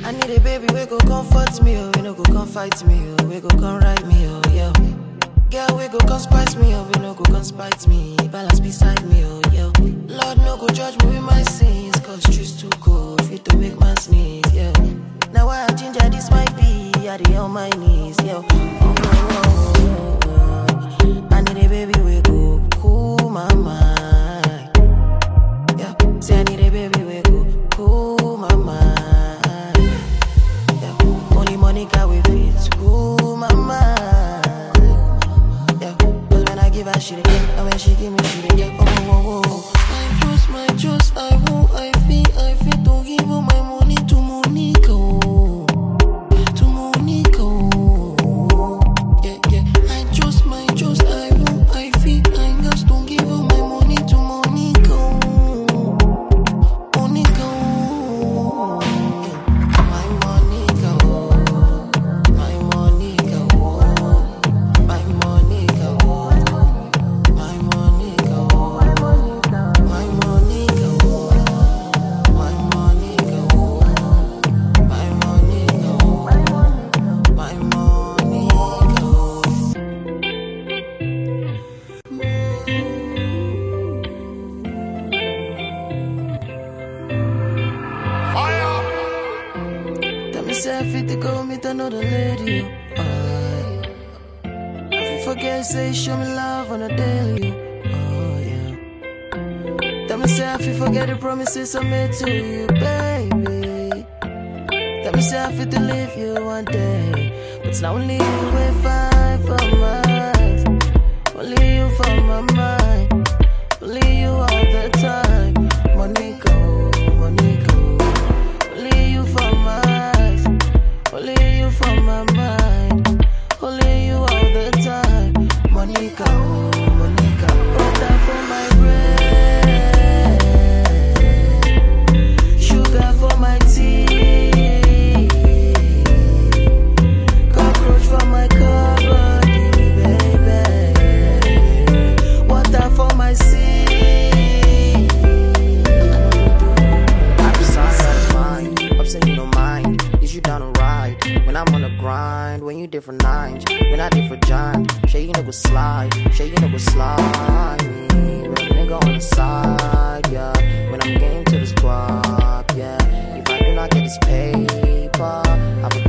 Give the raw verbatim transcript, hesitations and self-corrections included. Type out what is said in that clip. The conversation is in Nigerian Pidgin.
I need a baby, we go comfort me, oh, we no go come fight me, oh, we go come ride me, oh, yeah. Girl, we go come spice me, oh, we no go come spite me, balance beside me, oh, yeah. Lord, no go judge me with my sins, cause truth's too cold, fit to make man sneeze, yeah. Now I ginger, this might be, I dey on my knees, yeah. Oh, oh, oh, oh, oh. I need a baby, we go cool my mind, yeah. Say I need a baby, we go cool my mind, yeah. Only Monica we fit cool my mind, yeah. Cause when I give her she dey get, and when she give me she dey get. Oh, oh, oh, oh. I trust, my trust, I won't, I feel, I feel. Don't give all my money to Monica, oh. To Monica, oh. Yeah, yeah. I trust, my trust, I won't, I feel, I just don't give all my money to Monica, oh. Monica, oh. Yeah. My Monica, oh. My Monica, oh. My Monica, oh. My Monica, oh. My Monica, oh. My Monica, oh. My Monica, oh. My Monica, oh. Tell me say I fit to go meet another lady, oh. Aye. If you forget, say show me love on a daily, oh yeah. Tell me say I fit forget the promises I made to you, baby. Tell me say I fit to leave you one day, but it's not only you we fight for my eyes, only you for my mind, only you all the time, Monica, Monica. Only you for my eyes, only you for my mind, only you all the time, Monica, oh, Monica. Water for my bread, sugar for my tea, cockroach for my cupboard, baby. Water for my sea. Upset you don't mind, is you down to ride? When I'm on the grind, when you different nines, when I different giant, sure you know go slide, sure you know go slide me, real nigga on the side, yeah. When I'm getting to this guap, yeah. If I do not get this paper, I will